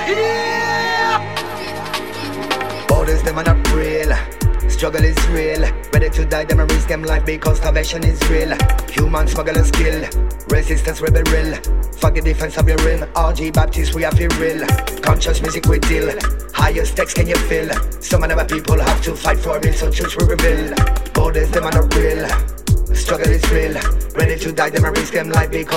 Borders them are not real. Struggle is real. Ready to die, them risk them life because starvation is real. Human smuggler skill. Resistance rebel real. Fuck the defense of your rim. RG Baptist, we are feel real. Conscious music we deal. Higher stakes can you feel? Some of our people have to fight for real, so choose we reveal. Borders them are not real. Struggle is real. Ready to die, them risk them life because